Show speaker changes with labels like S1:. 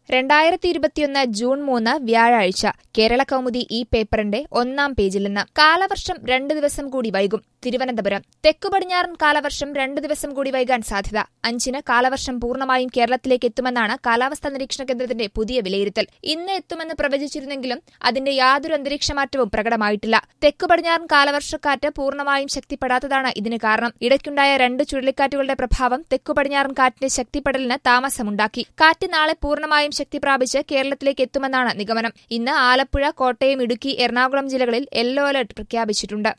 S1: 2021 June 3 വ്യാഴാഴ്ച കേരളകൗമുദി ഈ പേപ്പറിന്റെ 1-ാം പേജിൽ നിന്ന് കാലവർഷം 2 ദിവസം കൂടി വൈകും. തിരുവനന്തപുരം തെക്കുപടിഞ്ഞാറൻ കാലവർഷം 2 ദിവസം കൂടി വൈകാൻ സാധ്യത. 5-ന് കാലവർഷം പൂർണ്ണമായും കേരളത്തിലേക്ക് എത്തുമെന്നാണ് കാലാവസ്ഥാ നിരീക്ഷണ കേന്ദ്രത്തിന്റെ പുതിയ വിലയിരുത്തൽ. ഇന്ന് എത്തുമെന്ന് പ്രവചിച്ചിരുന്നെങ്കിലും അതിന്റെ യാതൊരു അന്തരീക്ഷമാറ്റവും പ്രകടമായിട്ടില്ല. തെക്കുപടിഞ്ഞാറൻ കാലവർഷക്കാറ്റ് പൂർണ്ണമായും ശക്തിപ്പെടാത്തതാണ് ഇതിന് കാരണം. ഇടയ്ക്കുണ്ടായ 2 ചുഴലിക്കാറ്റുകളുടെ പ്രഭാവം തെക്കുപടിഞ്ഞാറൻ കാറ്റിന്റെ ശക്തിപ്പെടലിന് താമസമുണ്ടാക്കി. കാറ്റ് നാളെ പൂർണ്ണമായും ശക്തി പ്രാപിച്ച് കേരളത്തിലേക്ക് എത്തുമെന്നാണ് നിഗമനം. ഇന്ന് ആലപ്പുഴ, കോട്ടയം, ഇടുക്കി, എറണാകുളം ജില്ലകളിൽ യെല്ലോ അലർട്ട് പ്രഖ്യാപിച്ചിട്ടുണ്ട്.